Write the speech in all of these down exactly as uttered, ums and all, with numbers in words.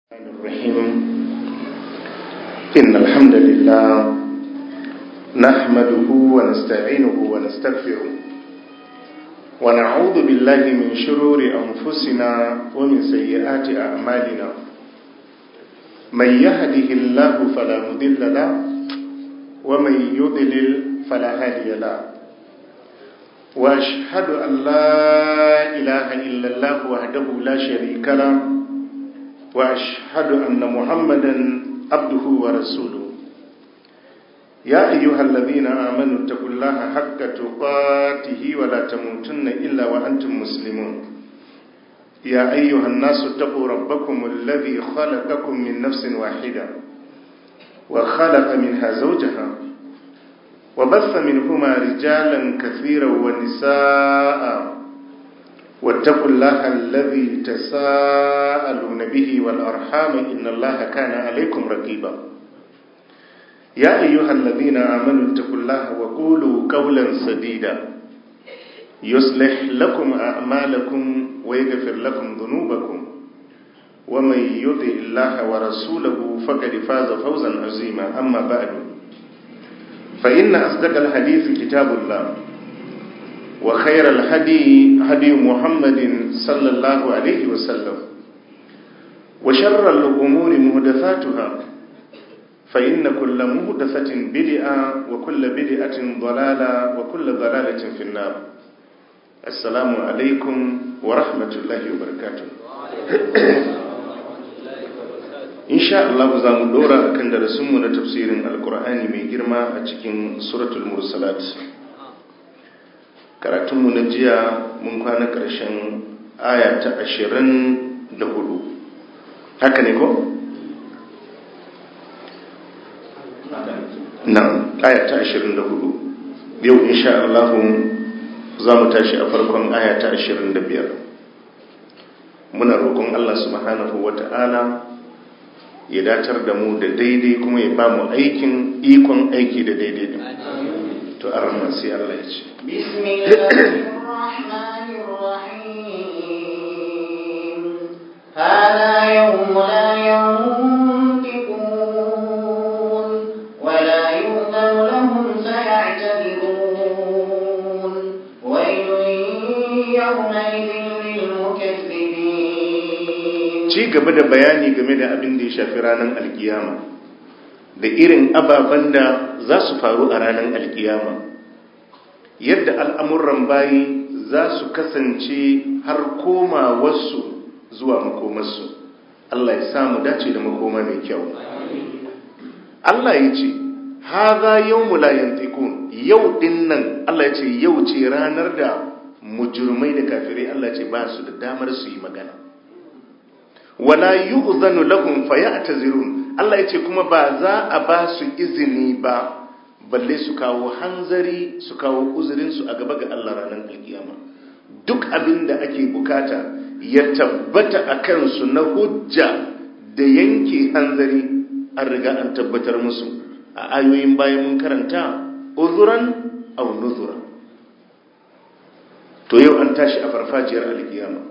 الرحيم إن الحمد لله نحمده ونستعينه ونستغفره ونعوذ بالله من شرور أنفسنا ومن سيئات أعمالنا من يهده الله فلا مضل له ومن يضلل فلا هادي له وأشهد أن لا إله إلا الله وحده لا شريك له وأشهد أن محمدا عبده ورسوله يا أيها الذين آمنوا اتقوا الله حق تقاته ولا تموتن إلا وأنتم مسلمون يا أيها الناس اتقوا ربكم الذي خلقكم من نفس واحدة وخلق منها زوجها وبث منهما رجالا كثيرا ونساء واتقوا الله الذي تساءلون به والأرحام إن الله كان عليكم رقيبا يا أيها الذين آمنوا اتقوا الله وقولوا قولا سديدا يصلح لكم أعمالكم ويغفر لكم ذنوبكم ومن يطع الله ورسوله فقد فاز فوزا عظيما أما بعد فإن أصدق الحديث كتاب الله وخير الهدي هدي محمد صلى الله عليه وسلم وشر الأمور محدثاتها فإن كل محدثة بدعة وكل بدعة ضلالة وكل ضلالة في النار. السلام عليكم ورحمة الله وبركاته. إن شاء الله زامو دورا أكن درسمنا تفسير القرآن من جرما أتكين سورة المرسلات. Karatunmu na jiya mun kwana ƙarshen aya ta ashirin da hudu, haka ne ko? na aya ta ashirin da hudu. Yau insha Allah za mu tashi a farkon aya ta ashirin da biyar. Muna roƙon Allah subhanahu wa ta'ala ya datar da mu da daidai kuma ya ba mu aikin ikon aiki da daidai din. To arma sai Allah ya ce Bismillahirrahmanirrahim Hada yawm la yantiqun wa la yu'dhanu lahum faya'tadirun waylun yawmaidhin lil mukaththibin. Ci gaba da bayani game da abin da ya shafi ranar alkiyama da irin ababen da za su faru a ranar alkiyama, yadda al'amuran bayi za su kasance har koma wasu zuwa makomarsu. Allah ya samu dace da makoma mai kyau. Allah ya ce, haza yau mulayen tekun, yau din nan Allah ya ce yau ce ranar da mujurmai da kafirai Allah ce ba su da damar su yi magana. Wala yi uzanu lahum faya a tazirun, Allah ya ce kuma ba za a ba su izini ba balle su kawo hanzari su kawo uzurinsu a gaba ga Allah ranar alkiyama. Duk abin da ake bukata ya tabbata a kansu na hujja da yanke hanzari an riga an tabbatar musu a ayoyin bayan mun karanta uzuran aw nuzura. To yau an tashi a farfajiyar alkiyama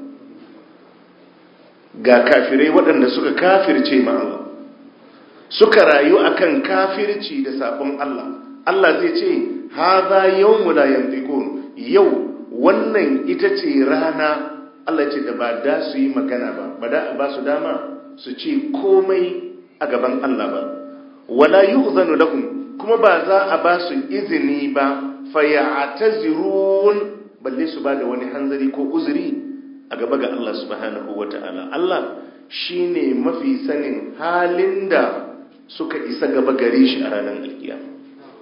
ga kafirai waɗanda suka kafirce ma Allah, suka rayu akan kafirci da sabon Allah. Allah zai ce hadha yawmu la yantiqun, yau wannan ita ce rana Allah ce da ba da su yi magana ba, ba da ba su dama su ce komai a gaban Allah ba. Wala yu'zanu lahum, kuma ba za a ba su izini ba fayatazirun, balle su ba da wani hanzari ko uzuri a gaba ga Allah subhanahu wata'ala. Allah shine mafi sanin halin da suka isa gaba gare shi a ranar alkiyama.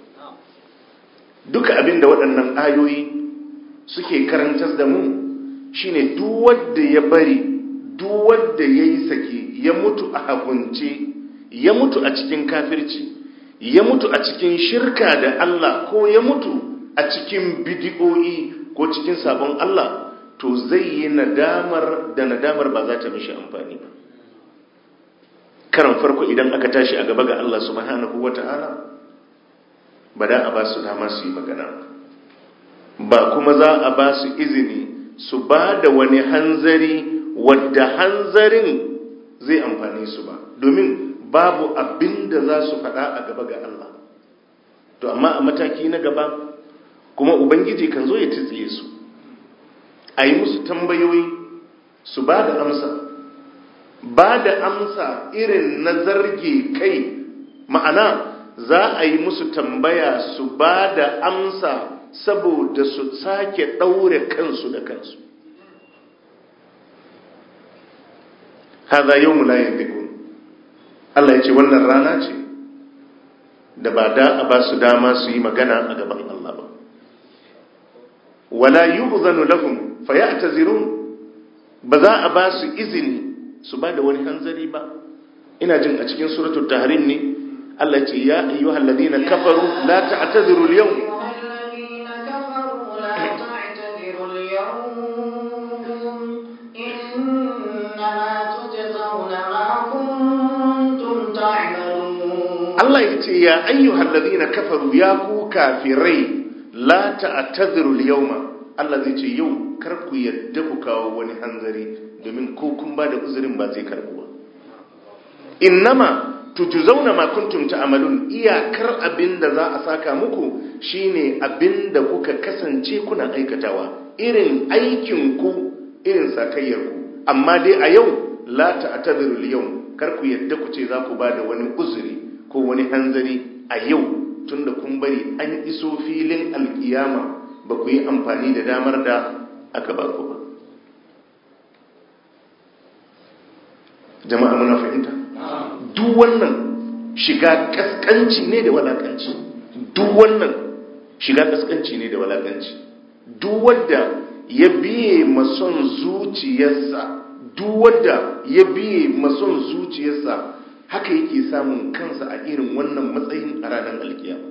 Duka abin da waɗannan ayoyi suke karantar da mu shine duk wanda ya bari, duk wanda yayi sake, ya mutu a hakunce, ya mutu a cikin kafirci, ya mutu a cikin shirka da Allah, ko ya mutu a cikin bid'o'i ko cikin sabon Allah, to zai yi nadamar da nadamar ba za ta mishi amfani ba. Karan farko idan aka tashi a gaba ga Allah subhanahu wata'ala, ba da a ba su dama su yi magana ba, kuma za a ba su izini su ba da wani hanzari wadda hanzarin zai amfane su ba, domin babu abin da za su faɗa a gaba ga Allah. To amma a mataki na gaba kuma Ubangiji kan zo ya tsitsiye su, a yi musu tambayoyi su ba da amsa, ba da amsa irin na zarge kai, ma'ana za a yi musu tambaya su ba da amsa saboda su sake ɗaure kansu da kansu. Haza yau mulayen dikun, Allah ya ce wannan rana ce da ba da a ba su dama su yi magana a gaban Allah ba. Wala yi uzanu lahum fa ya ta zirun, ba za a ba su izini su ba da wani hanzari ba. Ina jin a cikin suratul tahrim ne Allah ce ya ayyuhal ladina kafaru la ta'tadiru al-yawm Allah ya ce ya ayyuhal ladina kafaru ya ku kafirai la ta'tadiru al-yawma, Allah zai ce yau kar ku yadda ku kawo wani hanzari domin ko kun ba da uzurin ba zai karbu ba. Innama tujzauna ma kuntum ta'malun, iyakar abinda za a saka muku shine abinda kuka kasance kuna aikatawa, irin aikin ku irin sakayyar ku. Amma dai a yau la ta'tadiru al-yawm, kar ku yadda ku ce za ku ba da wani uzuri ko wani hanzari a yau, tunda kun bari an iso filin alkiyama ba ku yi amfani da damar da aka ba ku ba. Jama'a muna fahimta? Duk wannan shiga kaskanci ne da walakanci. Duk wannan shiga kaskanci ne da walakanci. Duk wanda ya biye mason zuciyarsa, duk wanda ya biye mason zuciyarsa haka yake samun kansa a irin wannan matsayin a ranar alkiyama.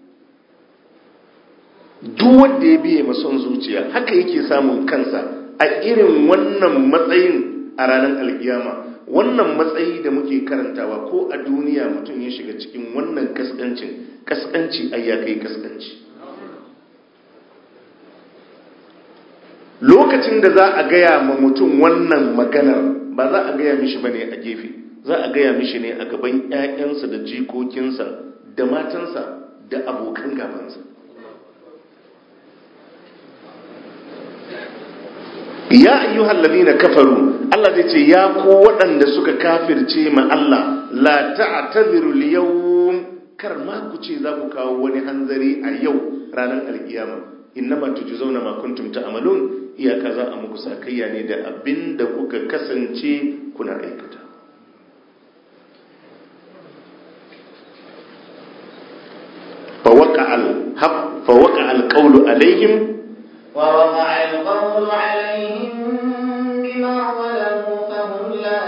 Duk wanda ya biye mason zuciya haka yake samun kansa a irin wannan matsayin a ranar alkiyama. Wannan matsayi da muke karantawa ko a duniya mutum ya shiga cikin wannan kaskancin, kaskanci ai ya kai kaskanci. Lokacin da za a gaya ma mutum wannan maganar ba za a gaya mishi bane a gefe, za a gaya mishi ne a gaban ƴaƴansa da jikokinsa da matansa da abokan gabansa. Ya ayyuhal ladina kafaru, Allah zai ce ya ku waɗanda suka kafirce ma Allah, la ta'tadiru al-yawm, kar ma ku ce za ku kawo wani hanzari a yau ranar alkiyama. Innama tujzauna ma kuntum ta'malun, iyaka za a muku sakayya ne da abinda kuka kasance kuna aikata. Fa waqa'al haq fa waqa'al qawlu alaihim ووقع القول عليهم بما ظلموا فهم لا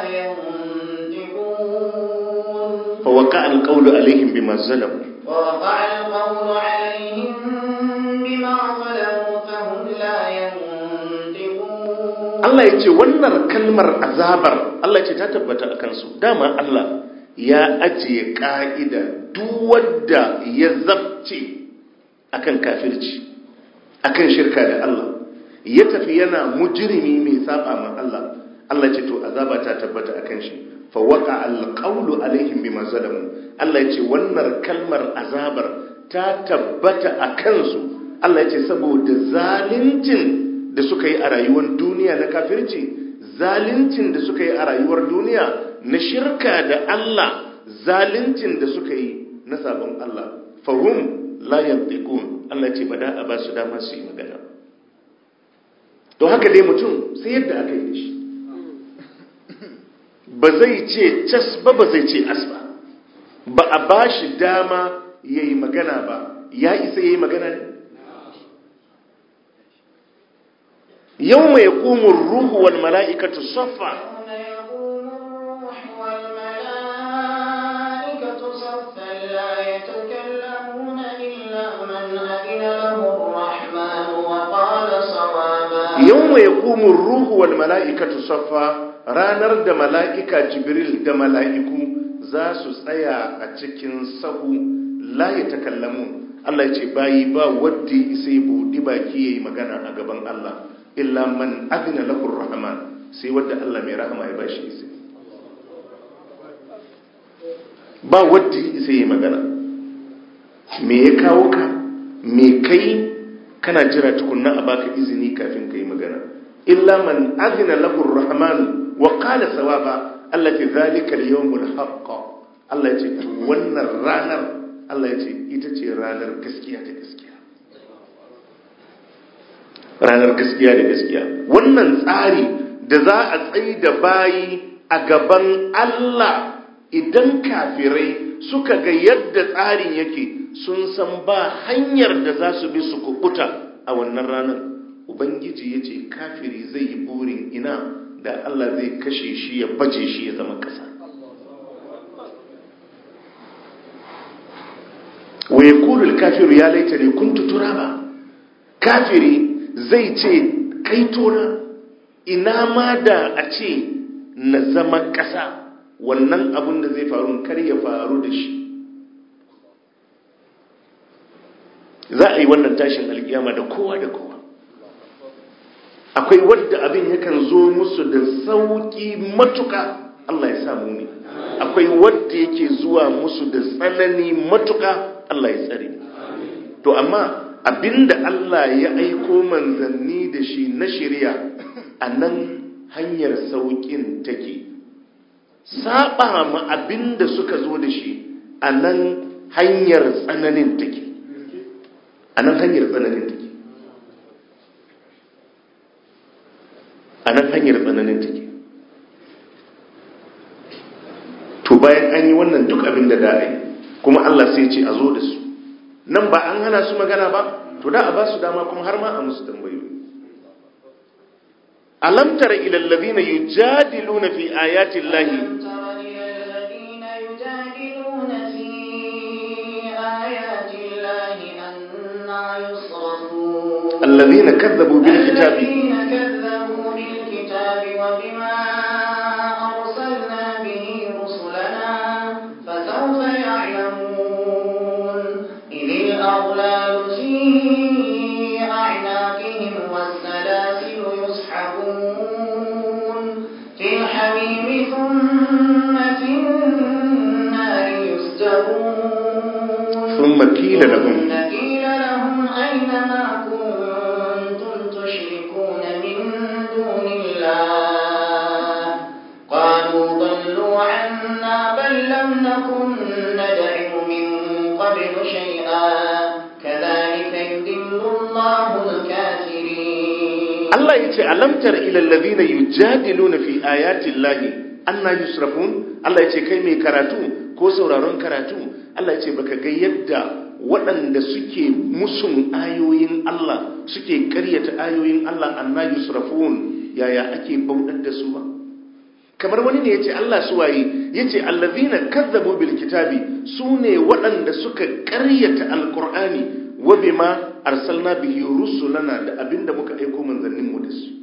ينطقون فوقع القول عليهم بما ظلموا ووقع القول عليهم بما ظلموا فهم لا ينطقون Allah ya ce wannan kalmar azabar Allah ya ce ta tabbata a kansu. Dama Allah ya ajiye ka'ida duk wanda ya zabce akan kafirci, akan shirka da Allah, ya tafi yana mujrimi mai saba ma Allah, Allah ce to azaba ta tabbata akan shi. Fa waqa alqawlu alaihim bima zalamu, Allah ya ce wannan kalmar azabar ta tabbata akan su. Allah ya ce saboda zalincin da suka yi a rayuwar duniya na kafirci, zalincin da suka yi a rayuwar duniya na shirka da Allah, zalincin da suka yi na sabon Allah, fahum la yantiqun, Allah ce ba da a ba su dama su yi magana. To haka dai mutum sai yadda aka yi da shi, ba zai ce cas ba, ba zai ce as ba, ba a ba shi dama ya yi magana ba. Ya isa ya yi magana ne? Yau mai kumun ruhu wal mala'ikatu saffa, yau mai kumun ruhu wal mala'ikatu saffa, ranar da mala'ika Jibril da mala'iku za su tsaya a cikin sahu, la ya takallamu. Allah ya ce bayi ba wadda isai buɗi baki ya yi magana a gaban Allah, illa man adina lahur rahman, sai wadda Allah mai rahama ya bashi isai. ba wadda sai yi magana. Me ya kawo ka, me kai, kana jira tukunna a baka izini kafin ka yi magana. Illa man azina lahu ar-rahman wa qala sawaba, Allah ce zalika al-yawmul haqq. Allah ya ce wannan ranar, Allah ya ce ita ce ranar gaskiya da gaskiya. Ranar gaskiya da gaskiya. Wannan tsari da za a tsayi da bayi a gaban Allah, idan kafirai suka ga yadda tsarin yake, sun san ba hanyar da za su bi su kubuta a wannan ranar. Ubangiji ya ce kafiri zai yi burin ina da Allah zai kashe shi ya baje shi ya zama kasa. Wa yaqulu al-kafiru ya laitani kuntu turaba. Kafiri zai ce kai tona, ina ma da a ce na zama kasa, wannan abun da zai faru kar ya faru da shi. Za a yi wannan tashin alkiyama da kowa da kowa. Akwai wadda abin yakan zo musu da sauki matuka, Allah ya samu ne. Akwai wadda yake zuwa musu da tsanani matuka, Allah ya tsare. To amma abinda Allah ya aiko manzanni da shi na shari'a, a nan hanyar saukin take. Saba ma abinda suka zo da shi, a nan hanyar tsananin take. A nan hanyar tsananin take. A nan hanyar tsananin take. To bayan an yi wannan duk abin da da yi, kuma Allah sai ce a zo da su. Nan ba an hana su magana ba, to da a ba su dama kuma har ma a musu tambayoyi. Alam tara ila alladhina yujadiluna fi ayati llahi الذين كذبوا بالكتاب وبما أرسلنا به رسلنا فسوف يعلمون إذ الأغلال في أعناقهم والسلاسل يسحبون في الحميم ثم في النار يسجرون ثم قيل لهم أين ما كنتم تشركون من دون الله قالوا ضلوا عنا بل لم نكن ندعو من قبل شيئا كذلك يضل الله الكافرين. الله يقول ألم تر إلى الذين يجادلون في آيات الله أننا يصرفون. الله يقول كيمي كراتو ko sauraron karatu, Allah ya ce baka ga yadda waɗanda suke musun ayoyin Allah, suke ƙaryata ayoyin Allah, anna yusrafun, yaya ake bautar da su ba. Kamar wani ne yace Allah su waye, yace allazina kazzabu bil kitabi, sune waɗanda suka ƙaryata alqur'ani wa bima arsalna bihi rusulana, da abinda muka aika manzannin mu da su.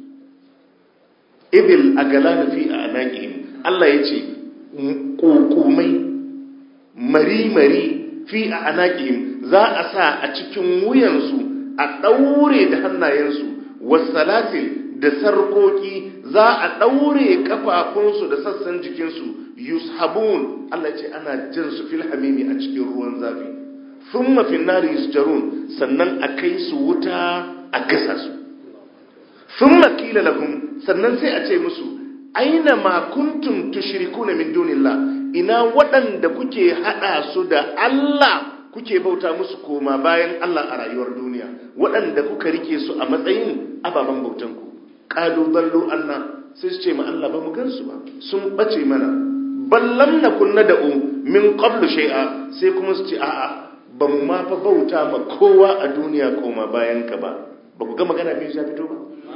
Ibil agalana fi anaqihim, Allah yace kokomai mari-mari fi a anaƙihim za a sa a cikin wuyansu a ɗaure da hannayensu, wasalasil da sarƙoƙi za a ɗaure ƙafafunsu da sassan jikinsu, yushabun, Allah ce ana jan su fil hamimi a cikin ruwan zafi, thumma fin nari yusjarun, sannan a kai su wuta a gasa su, thumma qila lahum, sannan sai a ce musu aina ma kuntum tushrikuna min dunillah, ina waɗanda kuke haɗa su da Allah, kuke bauta musu koma bayan Allah a rayuwar duniya, waɗanda kuka rike su a matsayin ababen bautanku. Qalu dallu anna, sai su ce ma Allah ba mu gansu ba, sun bace mana. Ballam nakun nad'u min qablu shay'a, sai kuma su ce a'a ba mu ma fa bauta ma kowa a duniya koma bayan ka ba. Ba ku ga magana biyu ta fito ba?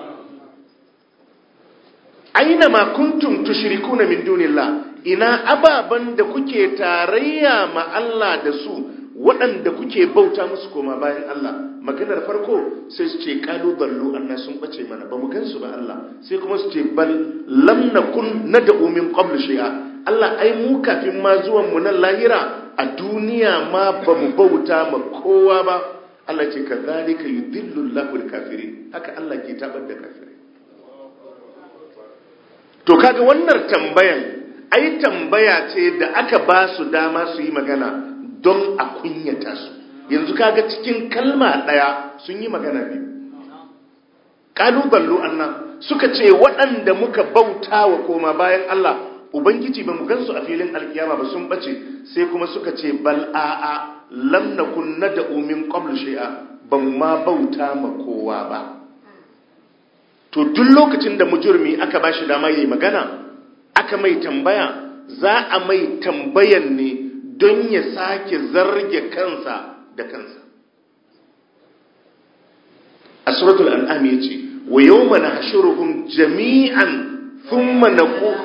Aina ma kuntum tushrikuna min dunillah, ina ababan da kuke tarayya ma Allah da su, waɗanda kuke bauta musu koma bayan Allah. Maganar farko sai su ce qalu dallu anna, sun bace mana ba mu gansu ba Allah, sai kuma su ce bal lam nakun nad'u min qablu shay'a, Allah ai mu kafin ma zuwan mu nan lahira a duniya ma ba mu bauta ma kowa ba. Allah ce kadhalika yudillu Allahu al-kafirin, haka Allah ke tabar da kafirai. To kaga wannan tambayan ai tambaya ce da aka ba su dama su yi magana don a kunyata su. Yanzu kaga cikin kalma ɗaya sun yi magana biyu. Ƙaluballo annan suka ce waɗanda muka bauta wa koma bayan Allah, Ubangiji ba mu gansu a filin alkiyama ba sun ɓace, sai kuma suka ce bal a'a lam nakun nad'u min qablu shay'a, ba mu ma bauta ma kowa ba. To duk lokacin da mujurmi aka ba shi dama yayi magana, aka mai tambaya, za a mai tambayan ne don ya sake zarge kansa da kansa. A suratul an'am yace wa yawma nahshuruhum jami'an thumma naqulu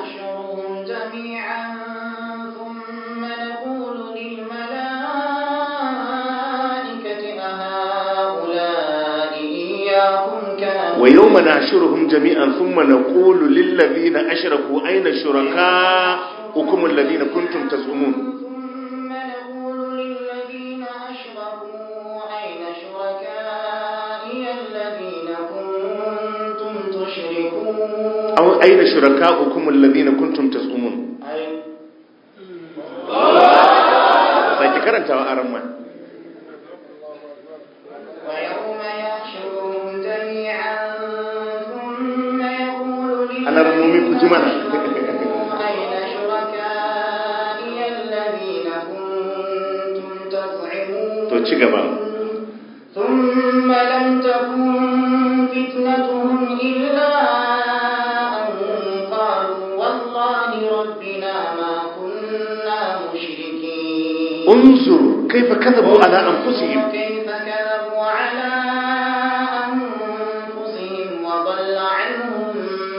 ويوم نحشرهم جميعا ثم نقول للذين أشركوا أين شركاؤكم الذين كنتم تزعمون ثم نقول للذين أشركوا أين شركائي الذين كنتم تشركون أو أين شركاؤكم الذين كنتم تزعمون سيكي كرنتا وأرمان ana ramomi ku ji mana to ci gaba ثم لم تكن فتنتهم إلا أن قالوا والله ربنا ما كنا مشركين انظر كيف كذبوا على أنفسهم كيف كذبوا على أنفسهم وضل عنهم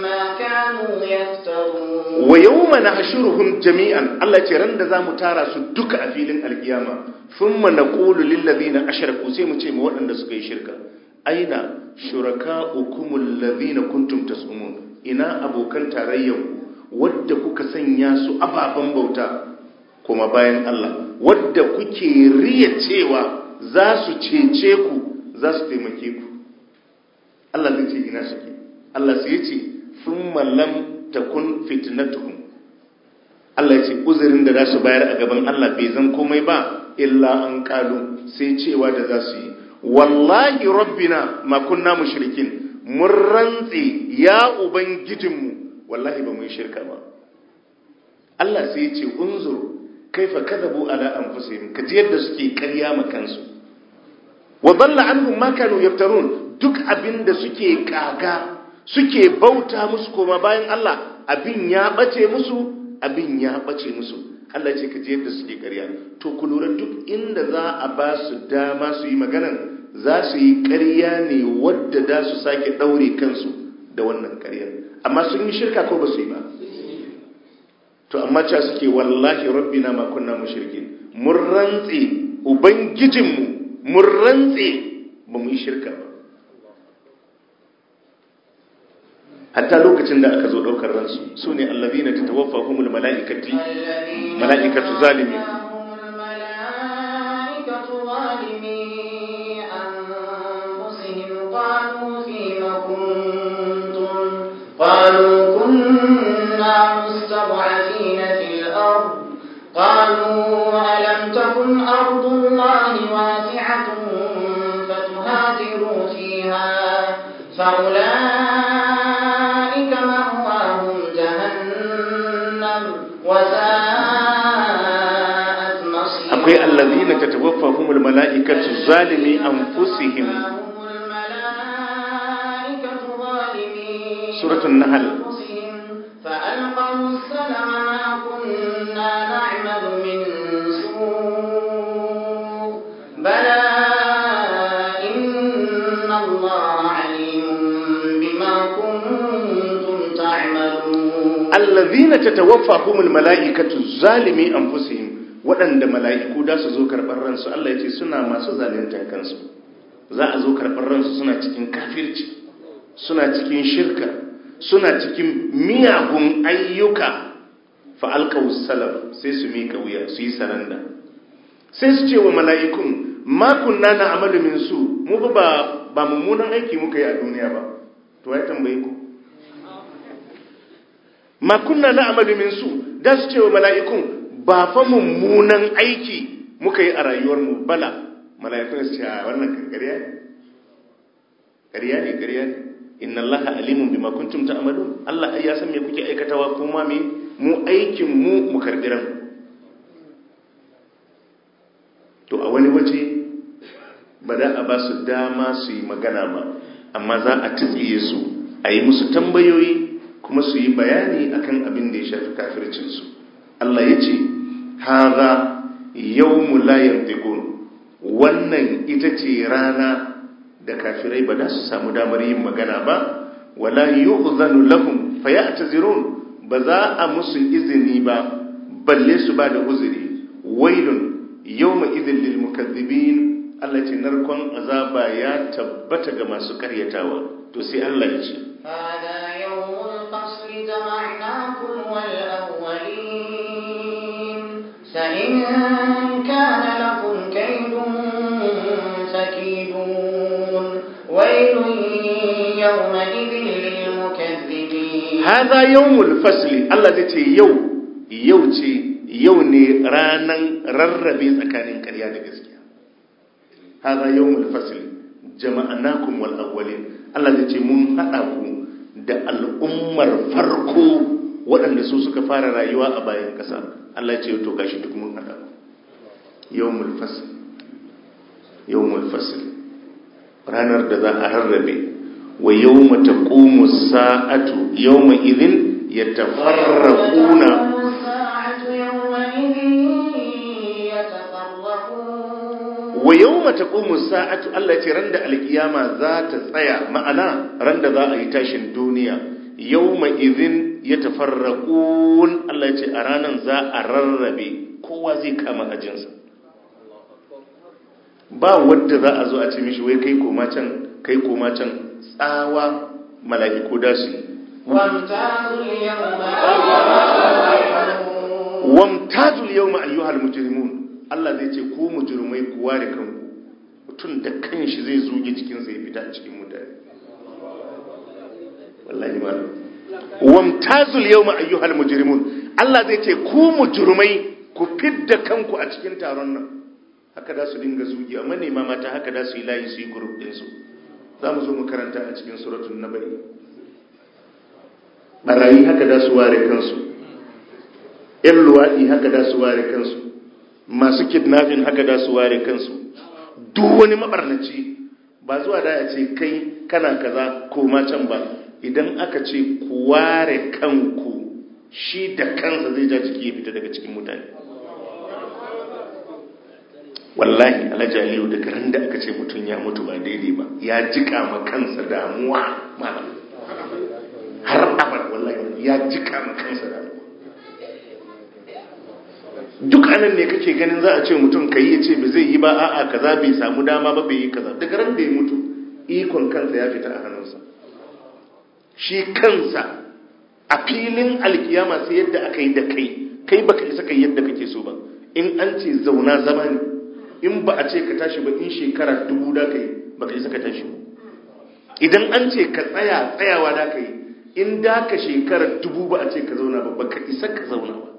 wa yawma nahshuruhum jami'an Allah ce ran da zamu tara su duka a filin alkiyama thumma naqulu lil ladina ashraku sai mu ce ma waɗanda suka yi shirka aina shurakaukumul ladina kuntum tasumun ina abokan tarayyanku wadda kuka sanya su ababan bauta kuma bayan Allah wadda kuke riya cewa za su cece ku za su taimake ku Allah zai ce ina suke Allah sai ya ce thumma lam takun fitnatuhum Allah ya ce uzurin da za su bayar a gaban Allah bai zan komai ba illa an kalu sai cewa da za su yi wallahi rabbina ma kunna mushrikin mun rantsi ya ubangijinmu wallahi ba mu yi shirka ba Allah sai ya ce unzur kaifa kadabu ala anfusihim kaji yadda suke ƙarya ma kansu wa dalla anhum ma kanu yaftarun duk abinda suke kaga suke bauta musu koma bayan Allah abin ya bace musu abin ya bace musu Allah ce kaje yadda suke ƙarya to ku lura duk inda za a ba su dama su yi maganan za su yi ƙarya ne wadda da su sake daure kansu da wannan ƙarya amma sun yi shirka ko ba su yi ba to amma cha suke wallahi rabbina ma kunna mushrikin mun rantse ubangijinmu mun rantse ba mu yi shirka ba hatta lokacin da aka zo daukar ransu su ne allazina tatawaffahumul malaikati malaikatu zalimi قالوا كنا مستضعفين في الأرض قالوا ألم تكن أرض الله واسعة فتهاجروا فيها فأولئك مأواهم جهنم وساءت مصيرا أقول الذين تتوفاهم الملائكة ظالمي أنفسهم سورة النحل فألقوا السلم ما كنا نعمل من سوء بلى إن الله عليم بما كنتم تعملون الذين تتوفاهم الملائكة ظالمي أنفسهم waɗanda mala'iku da su zo karɓar ransu Allah ya ce suna masu zaluntar kansu za a zo karɓar ransu suna cikin kafirci suna cikin shirka suna cikin miyagun ayyuka fa'alƙawu salam sai su miƙa wuya su yi saranda sai su ce wa mala'ikun makunna na amalumin su mu ba ba mummunan aiki muka yi a duniya ba to ya tambaye ku makunna na amalumin su da su ce wa mala'ikun ba fa mummunan aiki muka yi a rayuwarmu bala. Mala'ikun su ce a wannan kan ƙarya ne ƙarya ne ƙarya ne inna allaha alimun bima kuntum ta'malun. Allah ai ya san me kuke aikatawa kuma me mu aikin mu mu karbi ran. To a wani waje ba da a ba su dama su yi magana ba, amma za a tsiye su a yi musu tambayoyi kuma su yi bayani akan abin da ya shafi kafircin su. Allah ya ce hadha yawmul la yantiqun, wannan ita ce rana da kafirai ba za su samu damar yin magana ba. Wala yu'zanu lahum fayatazirun, ba za a musu izini ba balle su ba da uzuri. Wailun yawma idhil lil mukaththibin, Allah ce narkon azaba ya tabbata ga masu karyatawa. To sai Allah ya ce hada yawmul fasli jama'nakum wal awwalin sa in kana lakum kaydun fakidun wailun yawma idhil lil mukaththibin. Hada yawmul fasli, Allah zai ce yau yau ce yau ne ranan rarrabe tsakanin ƙarya da gaskiya. Hada yawmul fasli jama'nakum wal awwalin, Allah zai ce mun hada ku da al'ummar farko waɗanda su suka fara rayuwa a bayan ƙasa. Allah ya ce to gashi duk mun hada ku. Yawmul fasl, yawmul fasl, ranar da za a rarrabe. Wa yawma taqumu as-sa'atu yawma idhin yatafarraquna, wa yawma taqumu as-sa'atu, Allah ya ce ran da alkiyama za ta tsaya, ma'ana ran da za a yi tashin duniya. Yawma idhin yatafarraqun, Allah ya ce a ranan za a rarrabe, kowa zai kama ajinsa. Ba wanda za a zo a ce mishi wai kai koma can kai koma can, tsawa mala'iku da su yi. Wamtazul yawma ayyuhal mujrimun, Allah zai ce ku mujrimai ku ware kanku. Mutum da kanshi zai zuge jikinsa ya fita a cikin mutane. Wallahi malam. Wamtazul yawma ayyuhal mujrimun, Allah zai ce ku mujrimai ku fidda kanku a cikin taron nan. Haka da su dinga zugi, amma ne ma mata haka da su yi layi su yi group din su. Zamu zo mu karanta a cikin suratul nabai. Barayi haka da su ware kansu. ‘Yan luwaɗi haka da su ware kansu, masu kidnapping haka da su ware kansu, duk wani mabarnaci ba zuwa da ya ce kai kana kaza koma can ba. Idan aka ce ku ware kanku, shi da kansa zai ja jiki ya fita daga cikin mutane. Wallahi Alhaji Aliyu, daga ran da aka ce mutum ya mutu ba daidai ba, ya jika ma kansa damuwa malam, har abad wallahi ya jika ma kansa damuwa. Duk anan ne kake ganin za a ce mutum kai ya ce ba zai yi ba, a'a kaza bai samu dama ba, bai yi kaza. Daga ran da ya mutu ikon kansa ya fita a hannunsa. Shi kansa a filin alkiyama sai yadda aka yi da kai, kai baka isa kai yadda kake so ba. In an ce zauna zama ne, in ba a ce ka tashi ba, in shekara dubu da kai baka isa ka tashi ba. Idan an ce ka tsaya tsayawa da kai, in da ka shekara dubu ba a ce ka zauna ba, baka isa ka zauna ba.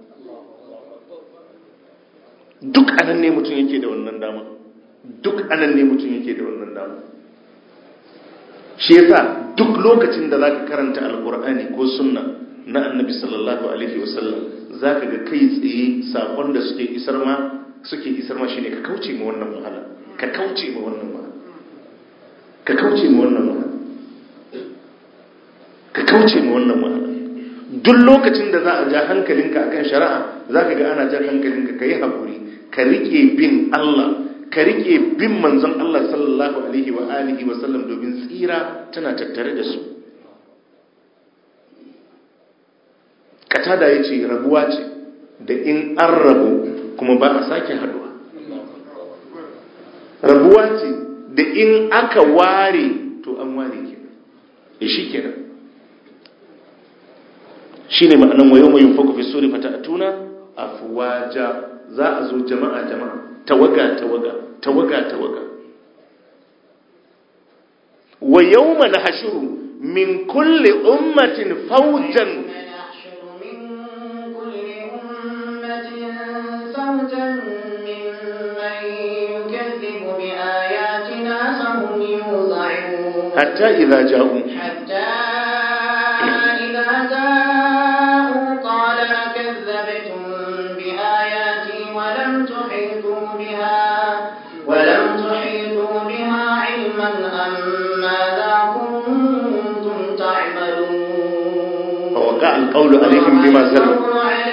Duk anan ne mutum yake da wannan dama, duk anan ne mutum yake da wannan dama. Shi yasa duk lokacin da zaka karanta alqur'ani ko sunna na annabi sallallahu alaihi wasallam, zaka ga kai tsaye sakon da suke isar ma suke isar ma shine ka kauce ma wannan wahala, ka kauce ma wannan wahala, ka kauce ma wannan wahala, ka kauce ma wannan wahala. Duk lokacin da za a ja hankalinka akan shari'a, zaka ga ana jan hankalinka kai hakuri, ka rike bin Allah, ka rike bin manzon Allah sallallahu alaihi wa alihi wa sallam, domin tsira tana tattare da su. Katada yace rabuwa ce da in an rabu kuma ba a sake haduwa. Rabuwa ce da in aka ware to an ware kenan. E shi kenan. Shine ma'anan wa yawma yunfaku fi suri fata'tuna afwaja, za a zo jama'a jama'a, tawaga tawaga, tawaga tawaga. Wa yawma nahshuru min kulli ummatin fawjan, فوجا ممن يكذب بآياتنا فهم يوزعون حتى إذا جاءوا حتى إذا جاءوا قال كذبتم بآياتي ولم تحيطوا بها ولم تحيطوا بها علما أم ماذا كنتم تعملون فوقع القول عليهم بما ظلموا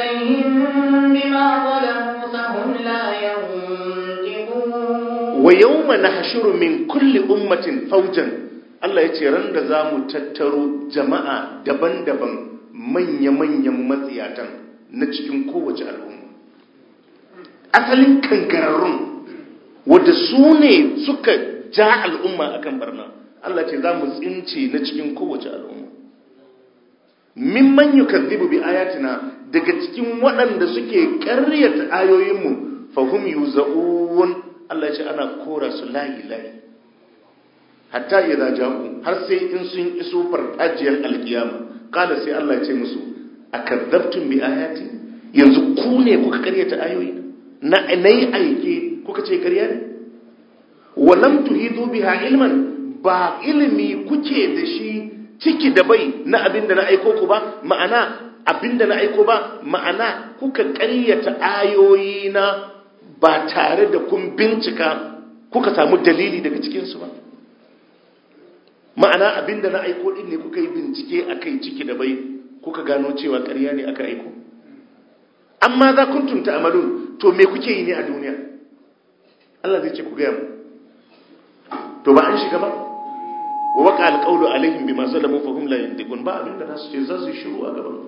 ويوم نحشر من كل أمة فوجا Allah ya ce ran da za mu tattaro jama'a daban-daban manya-manyan matsiyatan na cikin kowace al'umma. Asalin kangararrun wadda su ne suka ja al'umma akan barna, Allah ce za mu tsince na cikin kowace al'umma. Mimman yukazzibu bi ayatina, daga cikin waɗanda suke ƙaryata ayoyinmu, fahum yuza'un, Allah ce ana kora su layi-layi. Hatta idza ja'u, har sai in sun iso farfajiyar alkiyama, kala sai Allah ya ce musu akadzabtum bi ayati, yanzu ku ne kuka karyata ayoyi na nayi aike kuka ce karya ne? Walam tuhidu biha ilman, ba ilimi kuke da shi ciki da bai na abinda na aiko ku ba, ma'ana abinda na aiko ba, ma'ana kuka karyata ayoyi na ba tare da kun bincika kuka samu dalili daga cikin su ba. Ma'ana abinda na aiko din ne kuka yi bincike akai ciki da bai kuka gano cewa ƙarya ne aka aiko. Amma za kuntum ta'malun, to me kuke yi ne a duniya? Allah zai ce ku gaya mu. To ba an shiga ba? Wa waqa alqawlu alaihim bima zalamu fa hum la yantiqun, ba abinda za su ce za su shiru a gaban.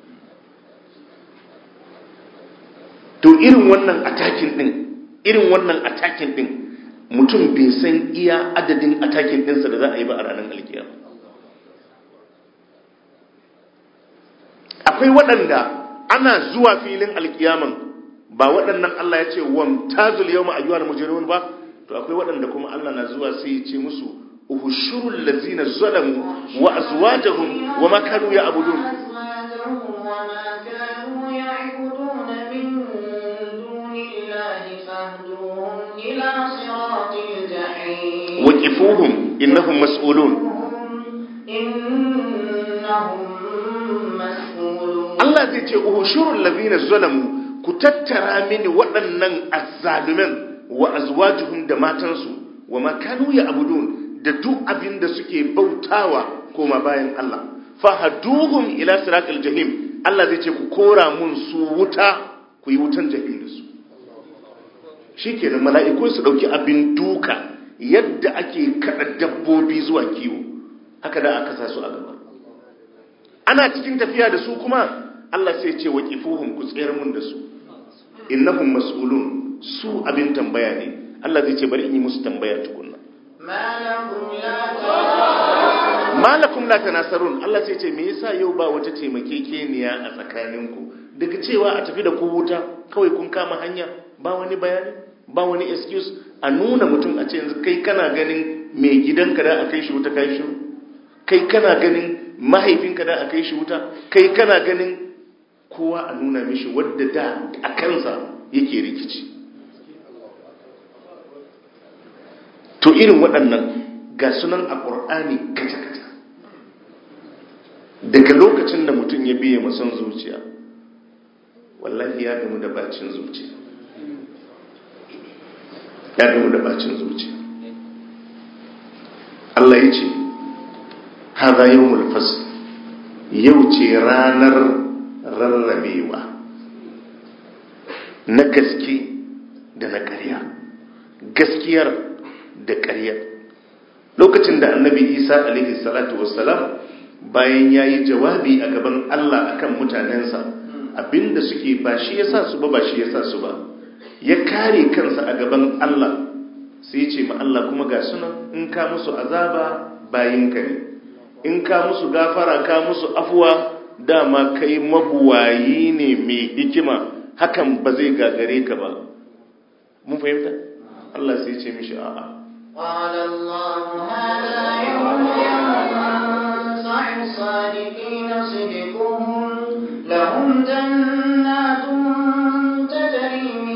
To irin wannan attacking din, irin wannan attacking din mutum bai san iya adadin atakin ɗinsa da za a yi ba a ranar alkiyama. Akwai waɗanda ana zuwa filin alkiyaman ba waɗannan Allah ya ce wamtazul yawma ayyuhal mujrimun ba, to akwai waɗanda kuma Allah na zuwa sai ya ce musu uhushurul ladzina zalamu wa azwajuhum wa ma kanu ya'budun waqifuhum innahum mas'ulun. Allah zai ce uhushurul ladina zalamu, ku tattara mini waɗannan azzalumin wa azwajuhum da matansu wa ma kanu ya'budun da duk abin da suke bautawa koma bayan Allah, fahaduhum ila siratil jahim. Allah zai ce ku kora mun su wuta, ku yi wutan jahim da su. Shikenan mala'iku su dauki abin duka yadda ake kada dabbobi zuwa kiwo, haka da aka sa su a gaba. Ana cikin tafiya da su kuma Allah sai ce waqifuhum, ku tsayar mun da su, innahum mas'ulun, su abin tambaya ne. Allah zai ce bari in yi musu tambaya tukunna. Malakum la tanasarun. Allah sai ce me yasa yau ba wata taimakekeniya a tsakaninku, daga cewa a tafi da ku wuta kawai kun kama hanya, ba wani bayani, ba wani excuse. A nuna mutum a ce yanzu kai kana ganin mai gidanka da a kai shi wuta kai shiru, kai kana ganin mahaifinka da a kai shi wuta, kai kana ganin kowa a nuna mishi wadda da a kansa yake rikici. To irin waɗannan ga sunan a ƙur'ani kaca-kaca. Daga lokacin da mutum ya biye masan zuciya, wallahi ya gamu da bacin zuciya, ya gamu da bacin zuciya. Allah ya ce hadha yawmul fasl, yau ce ranar rarrabewa na gaske da na ƙarya, gaskiyar da ƙarya. Lokacin da annabi Isa alaihi salatu wassalam bayan yayi jawabi a gaban Allah akan mutanensa, abinda suke ba shi yasa su ba ba shi yasa su ba, ya kare kansa a gaban Allah, sai ce ma Allah kuma ga sunan in ka musu azaba bayinka ne, in ka musu gafara ka musu afuwa, dama kai mabuwayi ne mai hikima, hakan ba zai gagare ka ba. Mun fahimta? Allah sai ce mishi a'a. قال الله هذا يوم ينفع الصادقين صدقهم لهم جنات تجري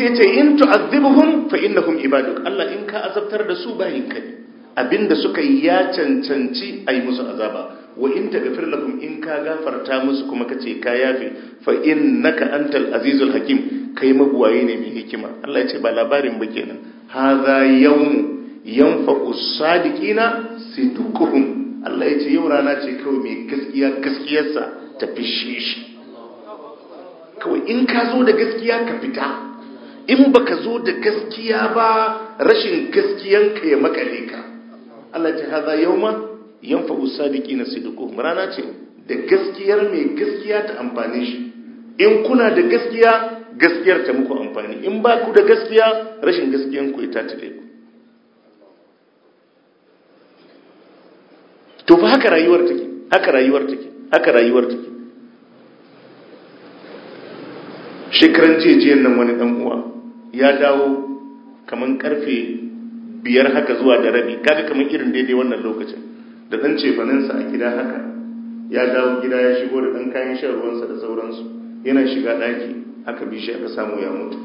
sai ce in tu'azzibuhum fa innahum ibaduk, Allah in ka azabtar da su bayin ka ne, abinda suka yi ya cancanci ayi musu azaba. Wa in taghfir lahum, in ka gafarta musu kuma kace ka yafe, fa innaka antal azizul hakim, kai mabuwaye ne mai hikima. Allah ya ce ba labarin ba kenan, hadha yawm yanfa'u sadiqina sidquhum. Allah ya ce yau rana ce kawai mai gaskiya gaskiyarsa ta fishe shi. Kawai in ka zo da gaskiya ka fita, in baka zo da gaskiya ba rashin gaskiyanka ya makale ka. Allah ya ce hadha yawma yanfa'u sadiqina sidquhum, rana ce da gaskiyar mai gaskiya ta amfane shi. In kuna da gaskiya, gaskiyar ta muku amfani, in ba ku da gaskiya, rashin gaskiyan ku ya tatile ku. To fa haka rayuwar take, haka rayuwar take, haka rayuwar take. Shekaran jiya nan wani dan uwa ya dawo kaman karfe biyar haka zuwa da rabi, kaga kaman irin daidai wannan lokacin, da dan cefanansa a gida haka. Ya dawo gida ya shigo da dan kayan shan ruwansa da sauransu, yana shiga daki aka bi shi aka samu ya mutu.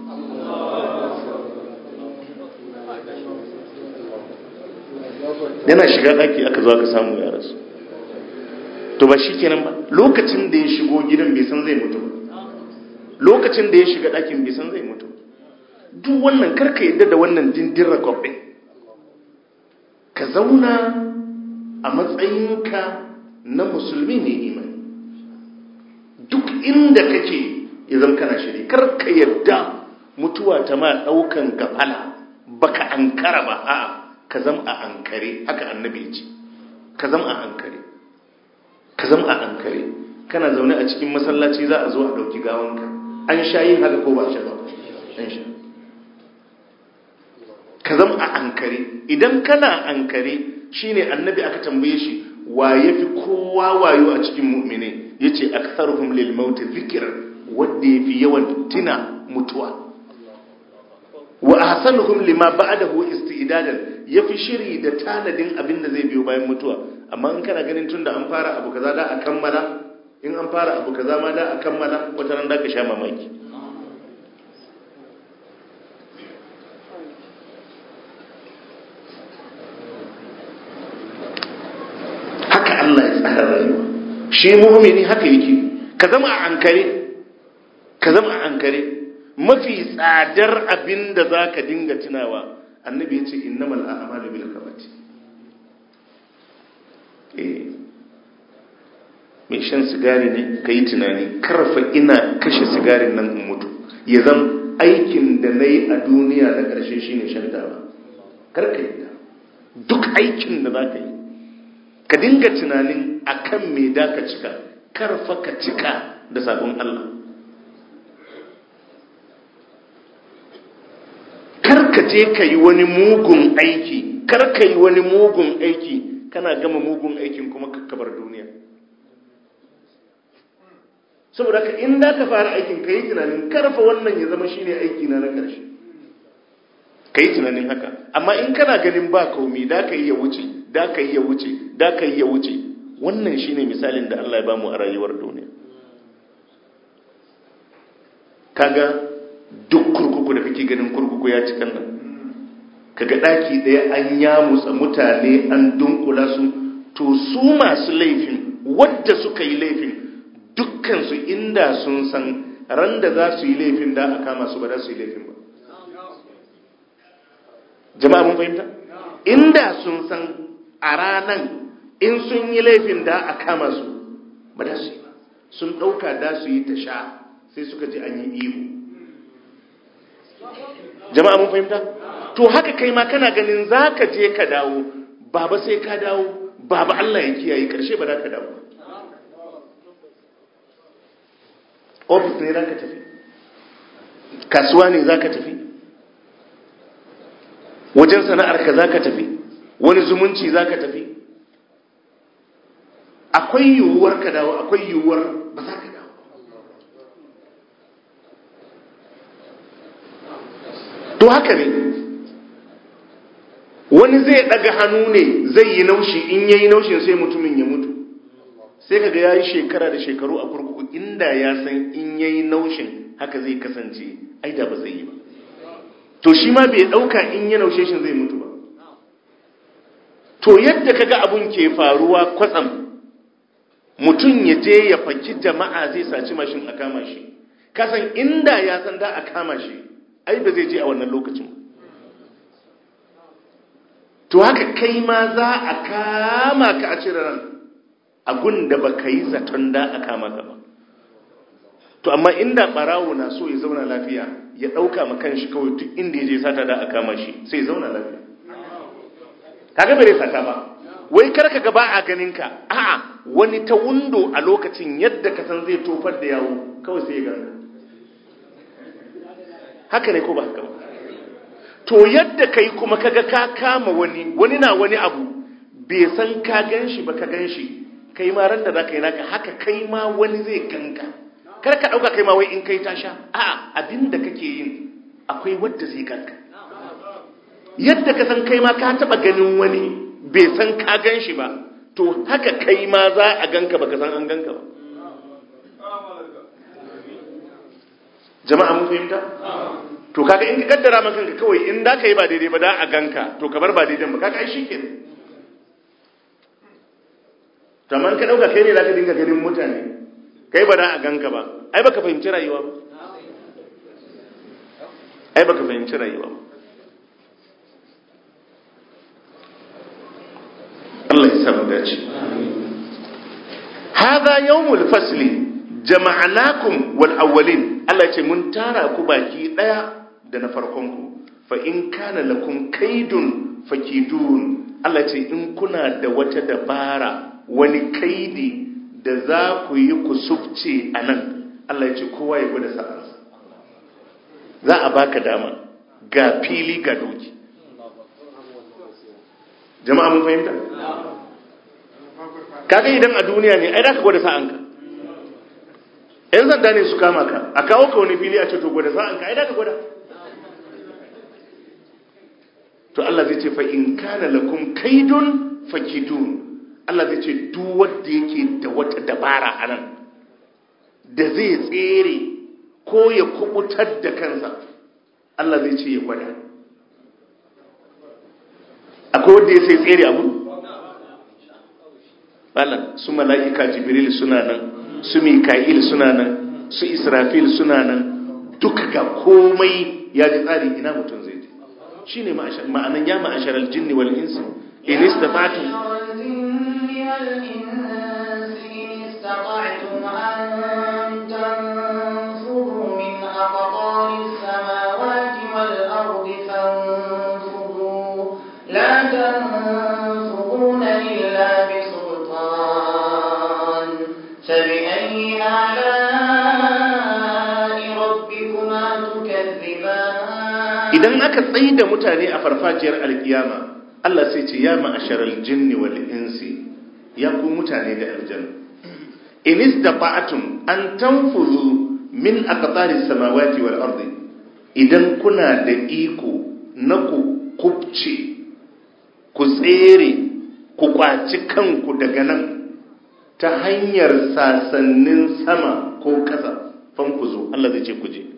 Yana shiga daki aka zo aka samu ya rasu. To ba shi kenan ba, lokacin da ya shigo gidan bai san zai mutu ba, lokacin da ya shiga dakin bai san zai mutu. Duk wannan karka yadda da wannan dindin record din. Ka zauna a matsayinka na musulmi ne imani, duk inda kake ya zama kana shiri. Karka yadda mutuwa ta ma daukan gafala baka ankara ba, a'a ka zama a ankare, haka annabi ya ce, ka zama a ankare, ka zama a ankare. Kana zaune a cikin masallaci za a zo a dauki gawanka, an sha yin haka ko ba a sha ba? An sha. Ka zama a ankare. Idan kana ankare, shine annabi aka tambaye shi wa yafi kowa wayo a cikin mu'mine, yace aktharuhum lil maut dhikran, wanda yafi yawan tina mutuwa. Wa ahsanuhum lima ba'dahu isti'dadan, yafi shiri da tanadin abin da zai biyo bayan mutuwa. Amma in kana ganin tunda an fara abu kaza da a kammala, in an fara abu kaza ma da a kammala, wata ran da ka sha mamaki. Haka Allah ya tsara rayuwa. Shi mu'mini haka yake. Ka zama a ankare, ka zama a ankare. Mafi tsadar abin da za ka dinga tunawa, annabi ya ce innamal a'malu bil khabati. Eh, mai shan sigari ne ka yi tunani, karfa ina kashe sigarin nan in mutu, ya zan aikin da na yi a duniya na ƙarshe shi ne shan taba. Karka yi ta, duk aikin da za ka yi ka dinga tunanin a kan me da ka cika, karfa ka cika da sabon Allah. Karka je ka yi wani mugun aiki, karka yi wani mugun aiki, kana gama mugun aikin kuma kakkabar duniya. Saboda ka in da ka fara aikin ka yi tunanin karfa wannan ya zama shine aiki na na ƙarshe, ka yi tunanin haka. Amma in kana ganin ba komi, da ka yi ya wuce, da ka yi ya wuce, da ka yi ya wuce, wannan shine misalin da Allah ya bamu a rayuwar duniya. Kaga duk kurkuku da kake ganin kurkuku ya cikan nan, kaga daki daya an yamutsa mutane an dunkula su, to su masu laifin wadda suka yi laifin dukkan su inda sun san ran da za su yi laifin da aka kama su ba za su yi laifin ba. Jama'a mun fahimta? Inda sun san a ranan in sun yi laifin da aka kama su ba za su yi ba, sun dauka da su yi ta sha sai suka ji an yi ihu. Jama'a mun fahimta? To haka kai ma kana ganin za ka je ka dawo, baba sai ka dawo, baba Allah ya kiyaye, karshe ba za ka dawo. Ofis ne za ka tafi, kasuwa ne za ka tafi, wajen sana'arka za ka tafi, wani zumunci za ka tafi. Akwai yiwuwar ka dawo, akwai yiwuwar ba za ka dawo. To haka ne, wani zai daga hannu ne zai yi naushi, in yayi naushin sai mutumin ya mutu, sai kaga yayi shekara da shekaru a kurkuku, inda ya san in yayi naushin haka zai kasance, ai da ba zai yi ba. to shi ma bai ɗauka in ya naushe shi zai mutu ba. To yadda kaga abun ke faruwa kwatsam mutum ya je ya faki jama'a zai saci mashin a kama shi, kasan inda ya san da a kama shi ai ba zai je a wannan lokacin. To haka kai ma za a kama ka a cire ran a gun da ba ka yi zaton da a kama ka ba. To amma inda barawo na so ya zauna lafiya ya ɗauka ma kanshi kawai duk inda ya je sata da a kama shi sai ya zauna lafiya. Kaga bai sata ba, wai karka ga ba a ganin ka, a'a wani ta wundo a lokacin yadda ka san zai tofar da yawo kawai sai ya ganka. Haka ne ko ba haka ba? To yadda kai kuma kaga ka kama wani, wani na wani abu bai san ka ganshi ba ka ganshi, kai ma ran da zaka yi naka haka kai ma wani zai ganka. Kar ka dauka kai ma wai in kai tasha, a'a abinda kake yin akwai wanda zai ganka. Yadda ka san kai ma ka taba ganin wani bai san ka ganshi ba, to haka kai ma za a ganka baka san an ganka ba. Jama'a mun fahimta? To kaga in ka kaddara maka kanka kawai in da ka yi ba daidai ba da a ganka, to ka bar ba daidai ba, kaga ai shikenan. To amma ka dauka kai ne zaka dinga ganin mutane, kai ba da a ganka ba, ai baka fahimci rayuwa ba. Ai baka fahimci rayuwa ba. Allah ya samu dace. Hadha yawmul fasli jama'nakum wal awwalin. Allah ce mun tara ku baki daya da na farkon ku. Fa in kana lakum kaidun fakidun. Allah ce in kuna da wata dabara, wani kaidi da za ku yi ku sufce anan, Allah ya ce kowa ya gwada sa'ansa. Za a baka dama ga fili ga doki. Jama'a mun fahimta? Kaga idan a duniya ne ai da ka gwada sa'anka. Yan sanda ne su kama ka, a kawo ka wani fili a ce to gwada sa'anka, ai da ka gwada. To Allah zai ce fa in kana lakum kaidun fakidun. Allah zai ce duk wanda yake da wata dabara anan da zai tsere ko ya kubutar da kansa, Allah zai ce ya gwada. Akwai wanda ya sai tsere abu? Allah, su mala'ika Jibril suna nan, su Mika'il suna nan, su Israfil suna nan, duka ga komai ya ji tsari ina mutum zai je. Shi ne ma'anan ya ma'ashar aljinni wal insi, in istata'tum idan aka tsaye da mutane a farfajiyar alkiyama, Allah sai ce ya ma'asharal jinni wal insi, ya ku mutane da aljanna, in istata'tum an tanfuzu min aqtaris samawati wal ardi, idan kuna da iko na ku kubce, ku tsere, ku kwaci kanku daga nan ta hanyar sasannin sama ko ƙasa, fanfuzu, Allah zai ce ku je.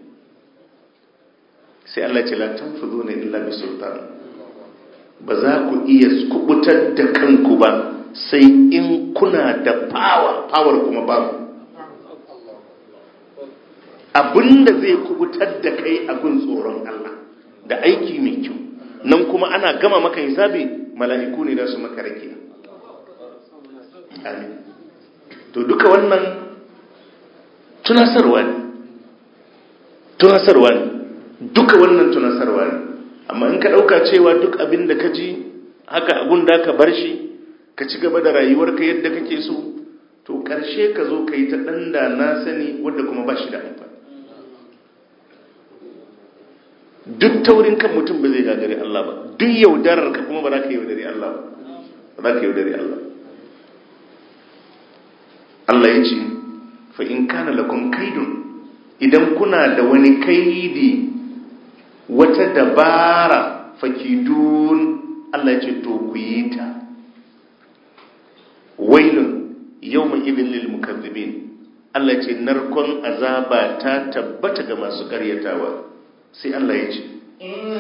Sai Allah ce la tanfuduna illa bi sultan, ba za ku iya kubutar da kanku ba sai in kuna da power, power kuma babu. Abinda zai kubutar da kai a gun tsoron Allah da aiki mai kyau, nan kuma ana gama maka hisabi, mala'iku ne da su maka rakiya. Amin. To duka wannan tunasarwa ne, tunasarwa ne. Duka wannan tunasarwa ne, amma in ka ɗauka cewa duk abin da ka ji haka abun da ka bar shi ka ci gaba da rayuwarka yadda kake so, to ƙarshe ka zo ka yi ta ɗan da na sani wadda kuma ba shi da amfani. Duk taurin kan mutum ba zai gagari Allah ba, duk yaudarar ka kuma ba za ka yaudari Allah ba, ba za ka yaudari Allah. Allah ya ce fa in kana lakum kaidun, idan kuna da wani kaidi, wata dabara, fakidun, Allah ya ce to ku yi ta. Wailun yawma idhil lil mukaththibin, Allah ya ce narkon azaba ta tabbata ga masu karyatawa. Sai Allah ya ce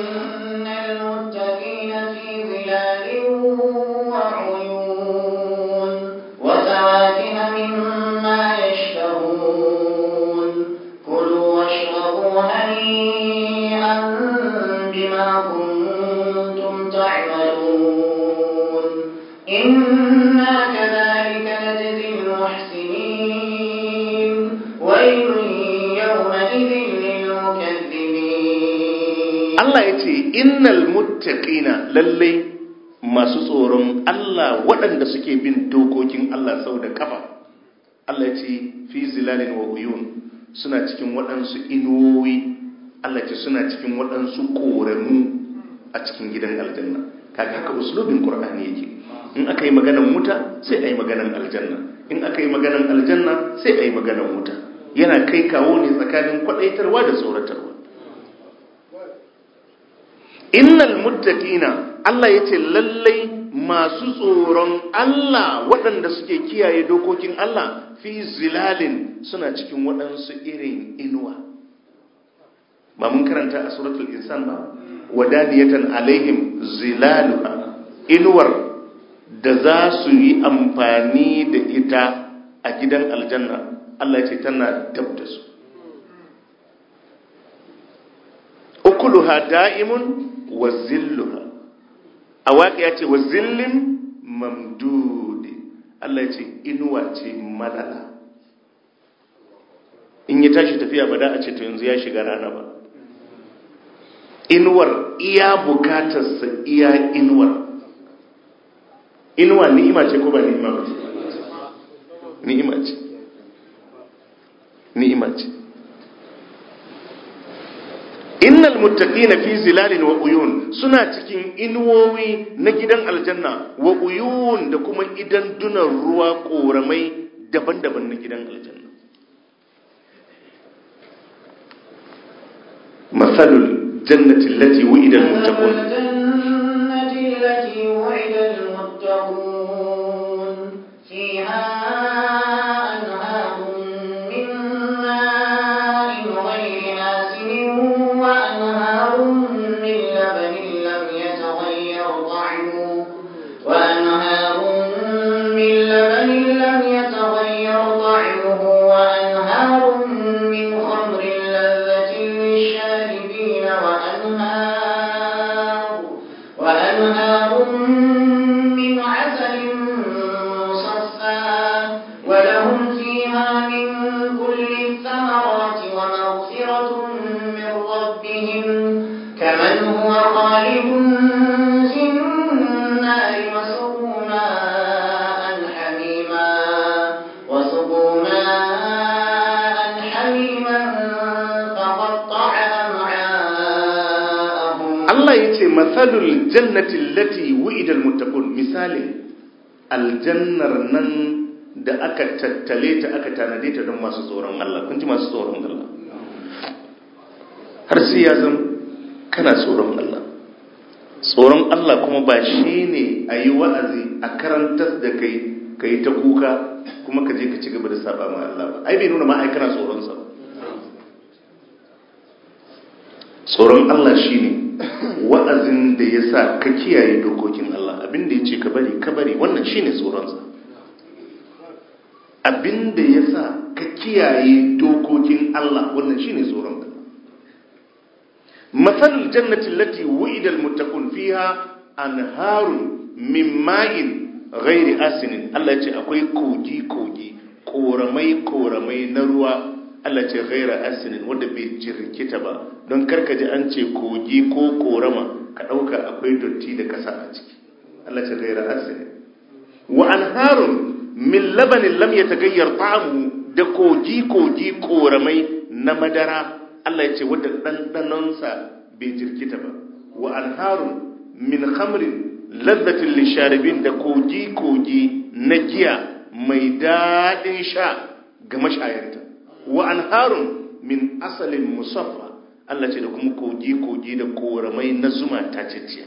بما كنتم تعملون إنا كذلك نجزي المحسنين ويل يومئذ للمكذبين. الله يتي إن المتقين للي masu tsoron Allah waɗanda suke bin dokokin Allah sau da kafa, Allah ya ce fi zilalin wa uyun, suna cikin waɗansu inuwoyi, Allah ce suna cikin waɗansu ƙoramu a cikin gidan aljanna. Kaga haka uslubin Qur'ani yake, in aka yi maganan wuta sai a yi maganan aljanna, in aka yi maganan aljanna sai a yi maganan wuta, yana kai kawo ne tsakanin kwaɗaitarwa da tsoratarwa. Innal muttaqina, Allah yace lallai masu tsoron Allah waɗanda suke kiyaye dokokin Allah fi zilalin suna cikin waɗansu irin inuwa. Ba mun karanta a suratul insan ba, wadaniyatan alaihim zilaluha, inuwar da za su yi amfani da ita a gidan aljanna, Allah yace tana dab da su. Ukuluha da'imun wa zilluha, a waƙi ya ce wa zillin mamdudi, Allah ya ce inuwa ce malala. In ya tashi tafiya ba da a ce to yanzu ya shiga rana ba, inuwar iya bukatarsa iya inuwar. Inuwa ni'ima ce ko ba ni'ima ba ce? Ni'ima ce, ni'ima ce. Innal muttaqina fi zilalin wa uyun, suna cikin inuwowi na gidan aljanna wa uyun da kuma idan dunan ruwa koramai daban-daban na gidan aljanna. Masalul jannati allati wu'ida al-muttaqun, jannati allati wu'ida al-muttaqun fiha masalul jannati allati wu'ida almuttaqun, misalin aljannar nan da aka tattale ta aka tanade ta don masu tsoron Allah. Kun ji masu tsoron Allah, har sai ya zama kana tsoron Allah. Tsoron Allah kuma ba shine ayi wa'azi a karantar da kai kai ta kuka kuma ka je ka ci gaba da saba ma Allah ba. Ai bai nuna ma ai kana tsoron sa ba. Tsoron Allah shine wa'azin da ya sa ka kiyaye dokokin Allah, abinda ya ce ka bari ka bari, wannan shine tsoronsa. Abinda ya sa ka kiyaye dokokin Allah, wannan shine tsoron Allah. Masalul jannati allati wu'ida almuttaqun fiha anharun min ma'in ghairi asinin, Allah ya ce akwai kogi kogi, koramai koramai na ruwa, Allah ce ghaira asinin, wanda bai jirkita ba. Don karka ji an ce kogi ko korama ka dauka akwai dotti da kasa a ciki. Allah ce ghaira asinin. Wa anharun min labanin lam yataghayyar ta'amuhu, da kogi kogi koramai na madara, Allah ya ce wanda dandanonsa bai jirkita ba. Wa anharun min khamrin ladhatin lisharibin, da kogi kogi na giya mai dadin sha ga mashayanta. Wa anharun min asalin musaffa, Allah ce da kuma kogi-kogi da koramai na zuma ta ciciya.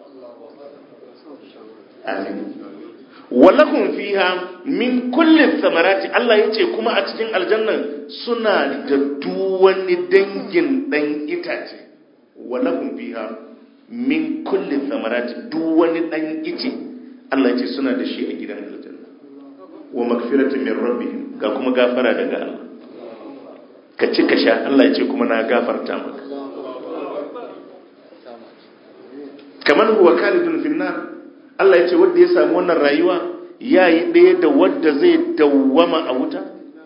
Amin. Walahum fiha min kulli samarati, Allah ya ce kuma a cikin aljannan suna da duwani dangin dan itace. Walahum fiha min kulli samarati, duwani dan ice, Allah ya ce suna da shi a gidan aljanna. Wa magfiratu min rabbihim, ga kuma gafara daga Allah. Ka ci ka sha, Allah ya ce kuma na gafarta maka. kaman huwa khalidun fin nar Allah ya ce wanda ya samu wannan rayuwa yayi ɗaya da wanda zai dawwama a wuta.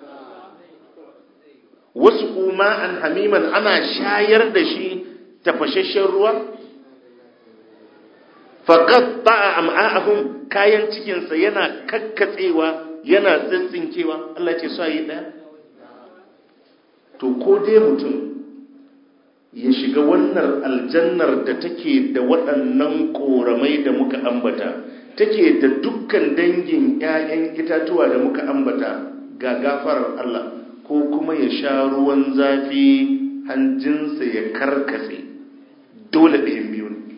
Wasu kuma an hamiman ana shayar da shi tafashashen ruwa, faqad ta'a am'a'ahum kayan cikinsa yana kakkatsewa yana tsintsinkewa. Allah ce su yi ɗaya. To ko dai mutum ya shiga wannan aljannar da take da waɗannan ƙoramai da muka ambata, take da dukkan dangin ‘ya'yan itatuwa da muka ambata ga gafarar Allah, ko kuma ya sha ruwan zafi hanjinsa ya karkatse. Dole ɗayan biyu ne.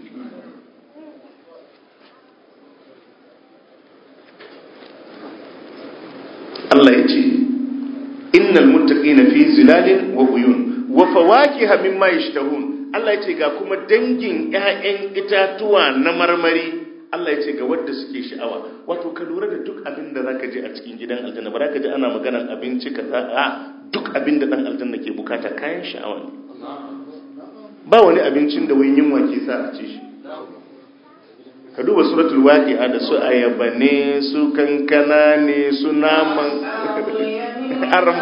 Allah ya ce innal muttaqina fi zilalin wa uyun wa fawakiha mimma yashtahun. Allah ya ce ga kuma dangin ƴaƴan itatuwa na marmari. Allah ya ce ga wanda suke sha'awa. Wato ka lura da duk abin da zaka ji a cikin gidan aljanna, ba za ka ji ana maganar abinci kaza, a duk abin da dan aljanna ke bukata kayan sha'awa ne. Ba wani abincin da wani yunwa ke sa a ci shi. Ka duba suratul waqi'a da su ayaba ne, su kankana ne, su naman arma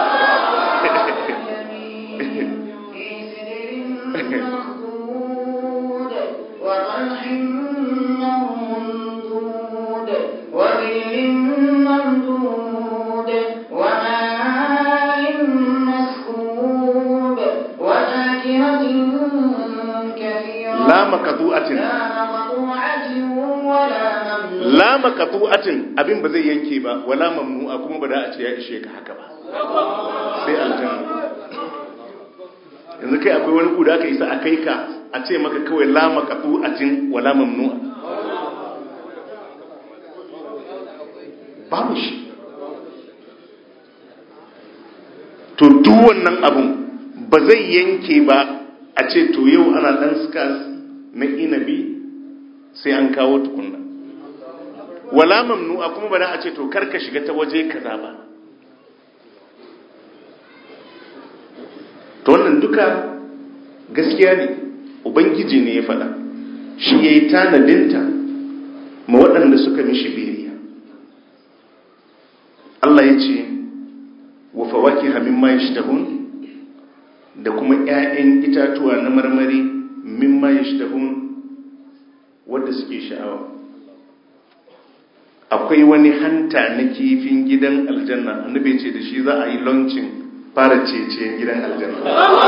la maqtu'atin la maqtu'atin abin ba zai yanke ba, wala mamnu'a kuma ba da a ce ya ishe ka haka ba, sai aljanna. Yanzu kai akwai wani guda aka isa a kai ka a ce maka kawai la maqtu'atin wala mamnu'a, babu shi. To duk wannan abun ba zai yanke ba a ce to yau ana dan skas na inabi sai an kawo tukunna, wala mamnu'a kuma ba da a ce to karka shiga ta waje kaza ba. To wannan duka gaskiya ne, ubangiji ne ya faɗa, shi yayi tanadinta ma waɗanda suka mishi biyayya. Allah ya ce wa fawakiha mimma yashtahun, da kuma ƴaƴan itatuwa na marmari mimma yashtahun wanda suke sha'awa. Akwai wani hanta na kifin gidan aljanna, annabi ce da shi za a yi launching fara cece gidan aljanna.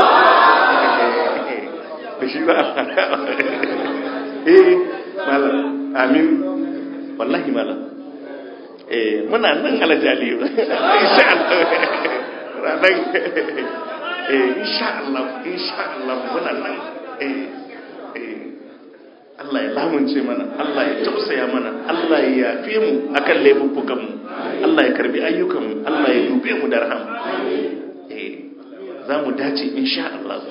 Da shi za a fara. Eh, malam, amin. Wallahi malam. Eh, muna nan alajali. Insha Allah. Ranan. Eh, insha Allah, insha Allah muna nan. Eh, eh. Allah ya lamunce mana, Allah ya tausaya mana, Allah ya yafe mu akan laifukan mu, Allah ya karbi ayyukan mu, Allah ya dube mu da rahama. Eh, za mu dace insha Allah.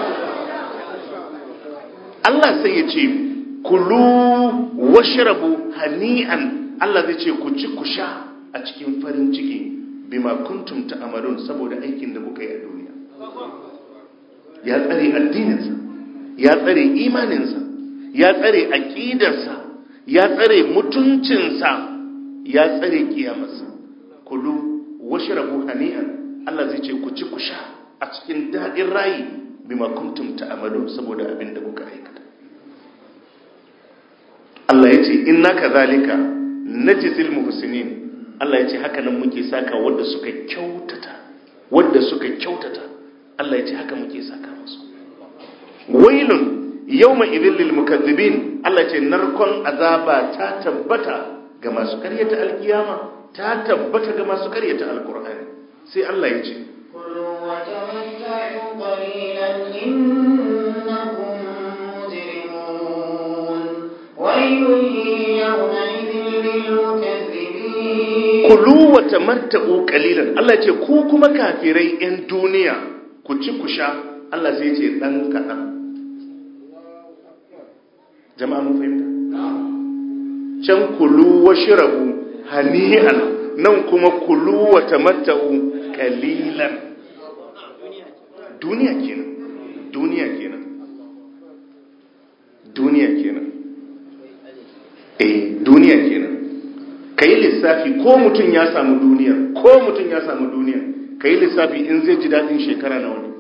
Allah sai ya ce kulu washrabu hani'an. Allah zai ce ku ci ku sha a cikin farin ciki bima kuntum ta'malun, saboda aikin da kuka yi a duniya. Ya tsare addininsa, ya tsare imaninsa, ya tsare aƙidarsa, ya tsare mutuncinsa, ya tsare kiyamarsa. Kulu washrabu hani'an. Allah zai ce ku ci ku sha a cikin daɗin rayi bima kuntum ta'malun, saboda abin da kuka aikata. Allah ya ce inna kadhalika najzil muhsinin. Allah ya ce haka nan muke saka wanda suka kyautata, wanda suka kyautata. Allah ya ce haka muke saka musu. Wailun yawma idhil lil mukaththibin. Allah ce narkon azaba ta tabbata ga masu karyata alkiyama, ta tabbata ga masu karyata alqur'ani. Sai Allah ya ce kulu wa tamatta'u qalilan innakum mujrimun wailun yawma idhil lil mukaththibin. Kulu wa tamatta'u qalilan. Allah ce ku kuma kafirai yan duniya ku ci ku sha. Allah sai ya ce dan kadan. Jama'a mun fahimta? Can kulu wa shirabu hani'an, nan kuma kulu wa tamatta'u qalilan. Duniya kenan. Duniya kenan. Duniya kenan. eh duniya kenan. Kai lissafi ko mutum ya samu duniya ko mutum ya samu duniya kai lissafi in zai ji dadin shekara nawa ne.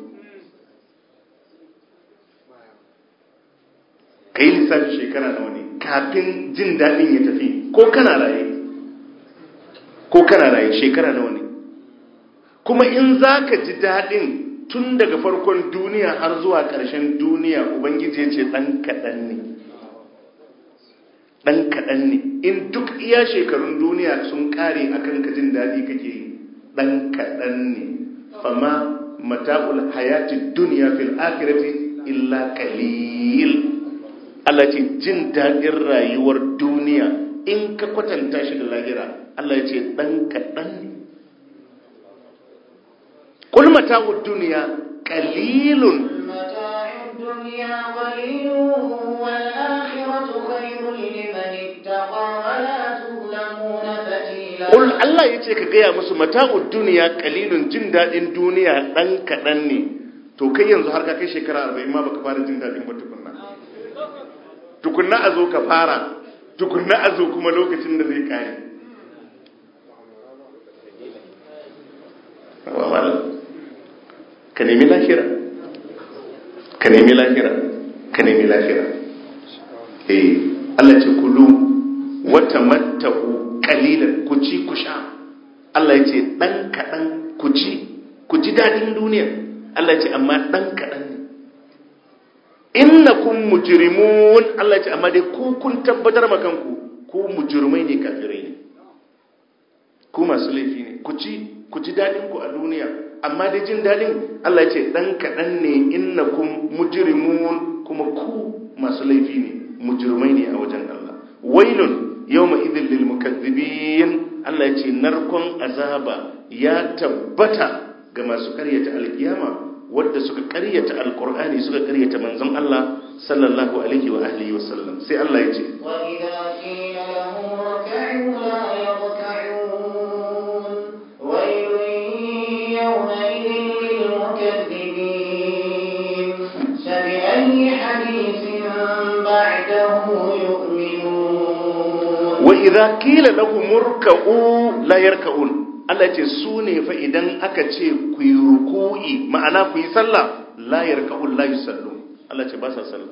Kai lissafi shekara nawa ne kafin jin dadin ya tafi, ko kana raye ko kana raye shekara nawa ne. Kuma in zaka ji dadin tun daga farkon duniya har zuwa ƙarshen duniya, ubangiji ya ce dan kadan ne. Dan kaɗan ne. In duk iya shekarun duniya sun ƙare a kan ka jin daɗi kake yi, ɗan kaɗan ne. Fama mata'ul hayati duniya fil akhirati illa qalil. Allah ce jin daɗin rayuwar duniya in ka kwatanta shi da lahira, Allah ya ce ɗan kaɗan ne. Qul mata'ud dunya qalilun. mata'ud dunya qalilun wal akhiratu khairun liman ittaqa wa la tuzlamuna fatila. Qul Allah yace ka gaya musu mata'ud dunya qalilun, jin dadin duniya dan kadan ne. To kai yanzu har ka kai shekara arba'in ma baka fara jin dadin ba tukunna. Tukunna azo ka fara, tukunna azo kuma lokacin da zai kare. Ka nemi lahira, ka nemi lahira, ka nemi lahira. Eh, Allah ce kulu wata matta'u qalilan, ku ci ku sha. Allah ya ce dan kadan ku ci, ku ji dadin duniya. Allah ya ce amma dan kadan ne. Innakum mujrimun, Allah ya ce amma dai ku kun tabbatar ma kanku ku mujrimai ne, kafirai ne. Ku masu laifi ne. Ku ci, ku ji dadin ku a duniya. Amma da jin dadin Allah ya ce dan kadan ne. Innakum mujrimun, kuma ku masu laifi ne, mujrimai ne a wajen Allah. Wailun yawma idhil lil mukaththibin, Allah ya ce narkon azaba ya tabbata ga masu karyata alkiyama, wanda suka karyata alqur'ani, suka karyata manzon Allah sallallahu alaihi wa alihi wa sallam. Sai Allah ya ce wa idha qila lahum rak'u la yarka'un يومئذ للمكذبين فبأي حديث بعده يؤمنون. وإذا قيل لهم اركعوا لا يركعون. Allah ce su ne fa idan aka ce ku yi ruku'i, ma'ana ku yi sallah, la yarka'un la yusallu. Allah ce ba sa sallah.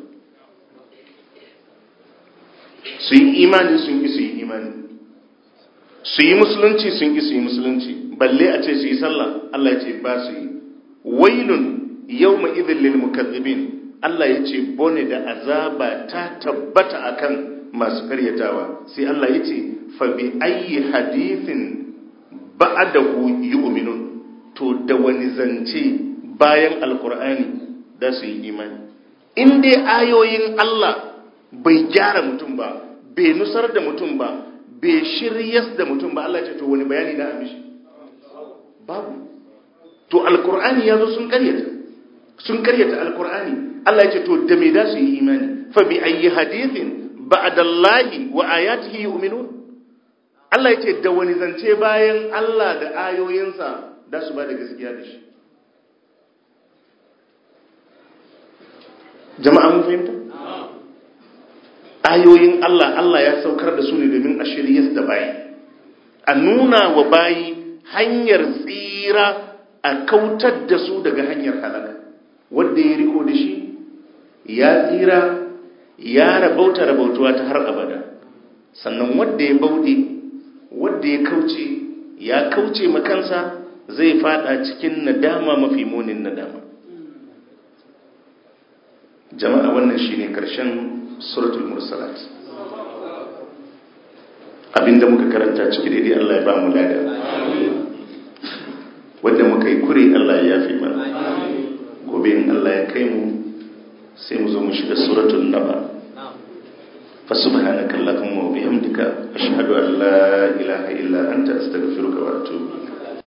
Su yi imani sun ki su yi imani, su yi musulunci sun ki su yi musulunci, balle a ce su yi sallah. Allah ya ce ba su yi. Wailun yawma idhil lil mukaththibin, Allah ya ce bone da azaba ta tabbata akan masu karyatawa. Sai Allah ya ce fa bi ayyi hadithin ba'dahu yu'minun, to da wani zance bayan alqur'ani da su yi imani. In dai ayoyin Allah bai gyara mutum ba, bai nusar da mutum ba, bai shiryas da mutum ba, Allah ya ce to wani bayani da amishi babu. To alqur'ani yazo sun karyata, sun karyata alqur'ani. Allah ya ce to da me da su yi imani? Fa bi ayyi hadithin ba'dallahi wa ayatihi yu'minun. Allah ya ce da wani zance bayan Allah da ayoyinsa da su ba da gaskiya da shi. Jama'a mun fahimta? Ayoyin Allah, Allah ya saukar da su ne domin a shiryas da bayi, a nuna wa bayi hanyar tsira, a kautar da su daga hanyar halaka. Wanda ya riko da shi ya tsira, ya rabauta rabautuwa ta har abada. Sannan wanda ya bauɗe, wanda ya kauce, ya kauce makansa, zai fada cikin nadama mafi munin nadama. Jama'a, wannan shine karshen suratul mursalat. Abinda muka karanta ciki daidai Allah ya ba mu lada, wanda muka yi kure Allah ya yafe mana. Gobe in Allah ya kai mu sai mu zo mu shiga suratul naba. fa subhanaka allahumma wa bihamdika ashhadu an la ilaha illa anta astaghfiruka wa atubu